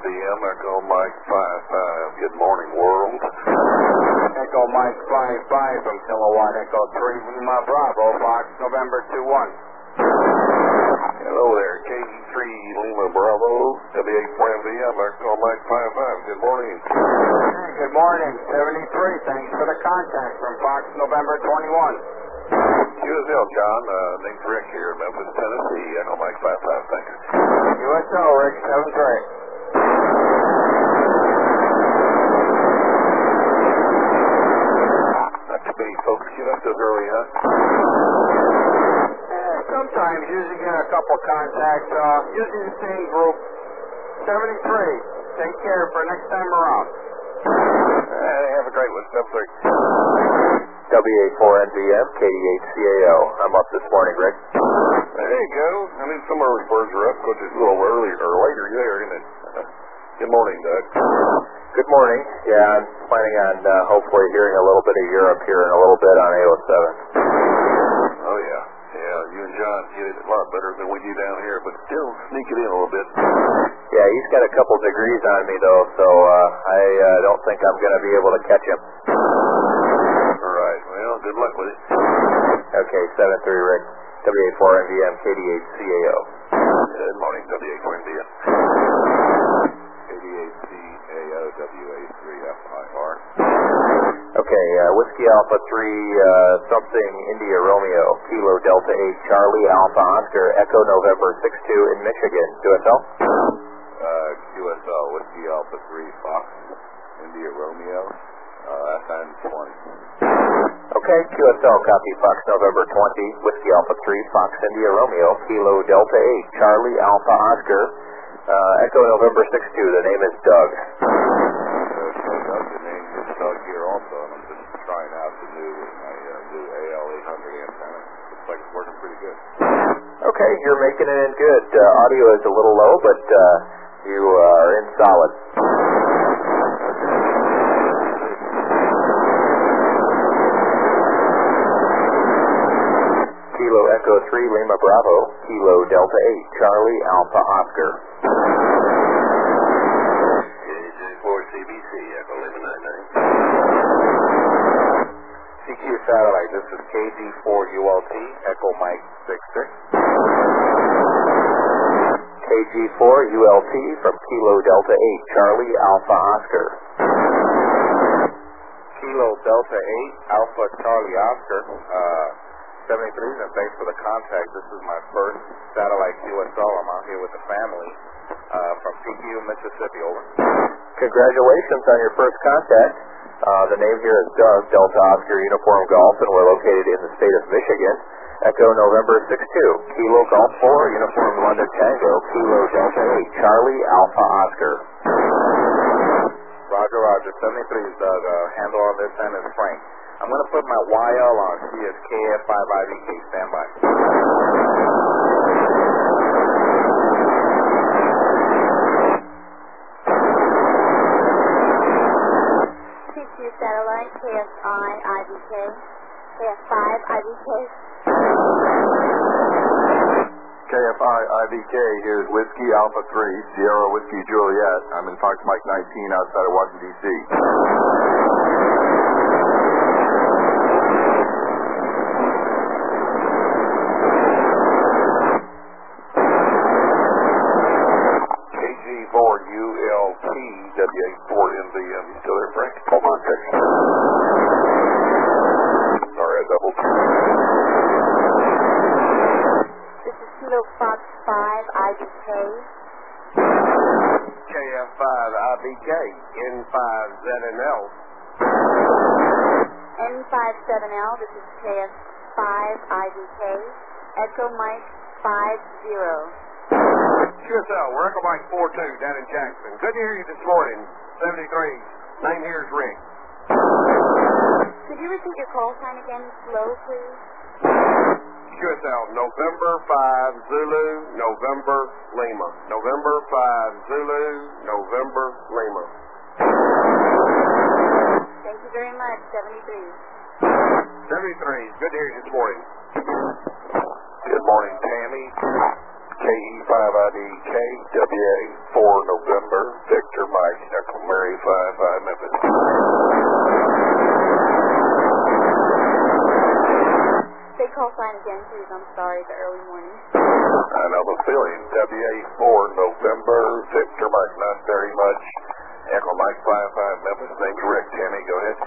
NVM, Echo Mike 55. Good morning, world. Echo Mike 55 from Kilowatt Echo 3 Lima Bravo, Fox, November 21. Hello there, KG3 Lima Bravo, W84NVM, Echo Mike 55. Good morning. Good morning, 73. Thanks for the contact from Fox, November 21. QSL, John. Name's Rick here in Memphis, Tennessee. Echo Mike 55. Thanks. QSL, Rick 73. Not too many folks queued up this early, huh? Sometimes, usually get a couple contacts, usually the same group. 73. Take care for next time around. Have a great one. 73. W84NVM, KD8CAO. I'm up this morning, Rick. There you go. I mean, some early birds are up, which is a little earlier or later there, isn't it? Good morning, Doug. Good morning. Yeah, I'm planning on hopefully hearing a little bit of Europe here in a little bit on AO7. Oh, yeah. Yeah, you and John get it a lot better than we do down here, but still sneak it in a little bit. Yeah, he's got a couple degrees on me, though, so I don't think I'm going to be able to catch him. All right. Well, good luck with it. Okay, 73 Rick. W84NVM, KD8CAO. Good morning, W84NVM. KD8CAO, WA3FIR. Okay, Whiskey Alpha 3, something India Romeo, Kilo Delta 8, Charlie Alpha Oscar, Echo November 62 in Michigan. QSL? QSL, Whiskey Alpha 3, Fox, India Romeo, FN 20. Okay, QSL, copy Fox November 20, Whiskey Alpha 3, Fox India Romeo, Kilo Delta 8, Charlie Alpha Oscar, Echo November 62, the name is Doug. The name is Doug here also, and I'm just trying out my new AL800 antenna. Looks like it's working pretty good. Okay, you're making it in good. Audio is a little low, but you are in solid. Kilo Echo 3 Lima Bravo, Kilo Delta 8, Charlie Alpha Oscar. KJ4CBC, Echo Lima 99. CQ Satellite, this is KG4ULT, Echo Mike 66. KG4ULT from Kilo Delta 8, Charlie Alpha Oscar. Kilo Delta 8, Alpha Charlie Oscar, 73, and thanks for the contact. This is my first satellite QSL. I'm out here with the family from PQ, Mississippi, over. Congratulations on your first contact. The name here is Doug, Delta Oscar Uniform Golf, and we're located in the state of Michigan. Echo November 62, Kilo Golf 4, Uniform London Tango, Kilo Delta 8, Charlie Alpha Oscar. Roger, Roger. 73 is Doug. Handle on this end is Frank. I'm going to put my YL on. She is KF5IVK. Stand by. CQ Satellite, KFI-IVK. KF5-IVK. KFI-IVK, here's Whiskey Alpha 3, Sierra Whiskey Juliet. I'm in Fox Mike 19 outside of Washington, D.C. KG4ULT, W84NVM. You still there, Frank? Hold on, check. Sorry, I doubled. This is Kilo Fox 5-IVK. KF5-IVK, N5ZNL. N57L, this is KF5-IVK. Echo Mike 50. QSL, we're Echo Mike 42 down in Jackson. Good to hear you this morning. 73. Name here is Rick. Could you repeat your call sign again, slow, please? QSL, November 5 Zulu, November Lima. November 5 Zulu, November Lima. Thank you very much, 73. 73. Good to hear you this morning. Good morning, Tammy. KE5IDK, WA4 November, Victor. feeling? WA4 November, Victor Mike, not very much. Echo Mike 55 Memphis, name's Rick. Tammy, go ahead.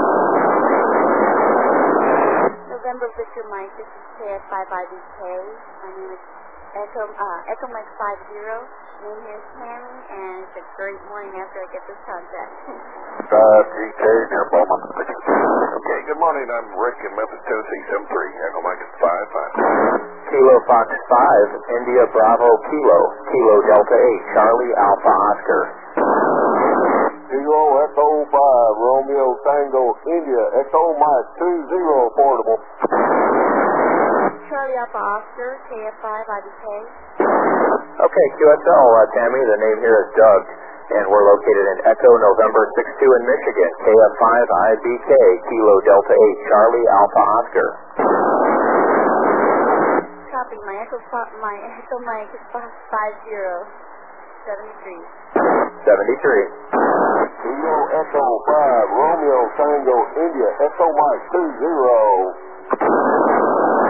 November Victor Mike, this is KF5IBK. My name is Echo Mike 50. Name here is Tammy, and it's a great morning after I get this contact. GK, near Beaumont. Okay, good morning. I'm Rick in Memphis, Tennessee, 73. Echo Mike is 55. Kilo Fox 5, India Bravo Kilo, Kilo Delta 8, Charlie Alpha Oscar. Kilo Echo 5, Romeo Tango India, Echo Mike 20 portable. Charlie Alpha Oscar, KF5IBK. Okay, QSL, Tammy, the name here is Doug, and we're located in Echo November 62 in Michigan, KF5IBK, Kilo Delta 8, Charlie Alpha Oscar. Copy, my Echo Mike is 50, 73. 73. Kilo Echo 5, Romeo Tango India, Echo Mike 20.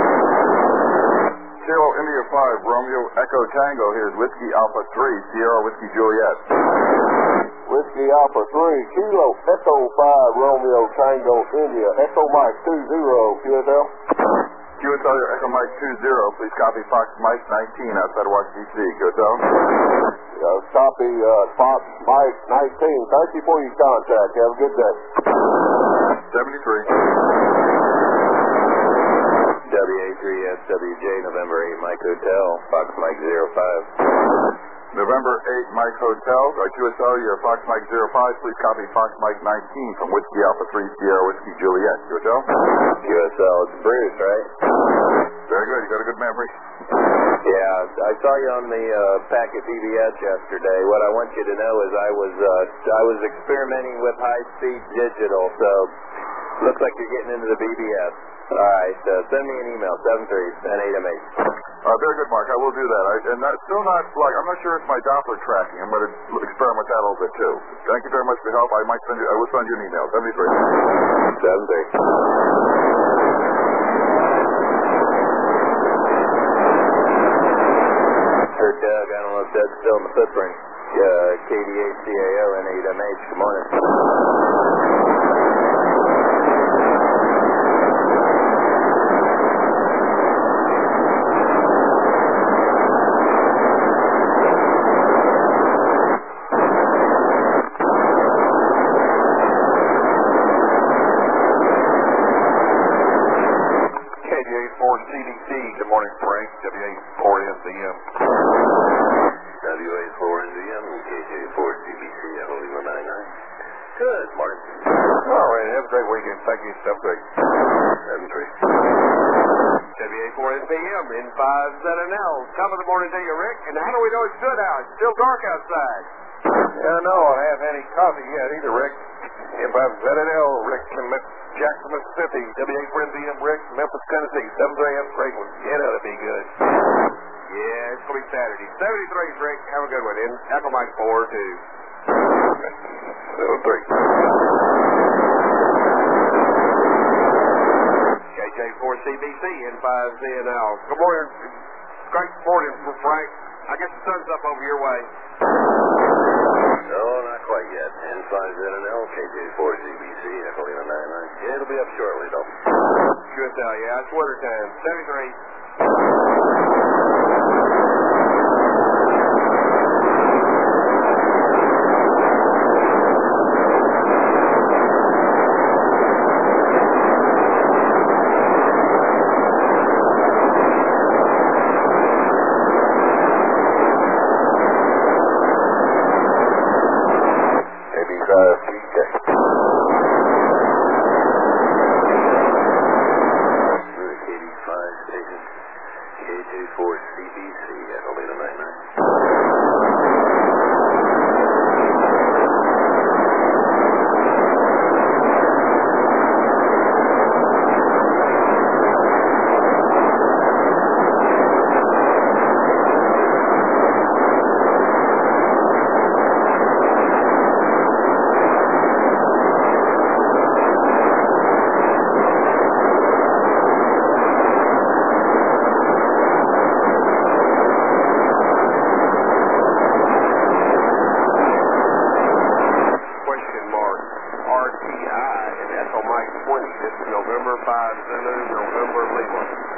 Kilo India 5, Romeo Echo Tango. Here's Whiskey Alpha 3, Sierra Whiskey Juliet. Whiskey Alpha 3, Kilo Echo 5, Romeo Tango India, Echo Mike 20, QSL. QSL, your Echo Mike 20. Please copy Fox Mike 19 outside of Washington, D.C. QSL. Copy Fox Mike 19. Thank you for your contact. Have a good day. 73. WA3SWJ, November 8, Mike Hotel, Fox Mike 05. November 8, Mike Hotel. QSL, your Fox Mike 05. Please copy Fox Mike 19 from Whiskey Alpha 3, Sierra Whiskey Juliet. QSL? QSL, it's Bruce, right? Very good. You got a good memory. Yeah, I saw you on the packet PBS yesterday. What I want you to know is I was experimenting with high-speed digital, so looks like you're getting into the BBS. All right, send me an email, 73-10-8M8. Very good, Mark. I will do that. I'm not sure it's my Doppler tracking. I'm going to experiment with that a little bit, too. Thank you very much for your help. I will send you an email. 73. 73. Sure, Doug. I don't know if Doug's still in the footprint. KDACAO N8MH. Good morning. KJ4CDC, good morning, Frank. WA4NDM. WA4NDM, KJ4CBC, Echo Lima 99. Good morning. All right, have a great weekend. Thank you, 73. WA4NPM, N5ZNL. Top of the morning to you, Rick. And how do we know it's good out? It's still dark outside. Yeah, no, I haven't had any coffee yet either, Rick. N5ZNL, Rick from Jackson, Mississippi. WA4NDM, Rick, Memphis, Tennessee. 7 a.m. Great one. Yeah, that'll be good. Yeah, it's going to be Saturday. 73's Rick. Have a good one. And Echo Mike 4, too. 73. KJ4CBC, N5ZNL. Good morning. Great morning for Frank. I guess the sun's up over your way. No, not quite yet. N5ZNL, KJ4CBC, Echo Lima 99. Yeah, it'll be up shortly, though. QSL, yeah, it's winter time. KJ4CBC, Echo Lima 99. Mike 20. It's November 5 Zulu, November Lima.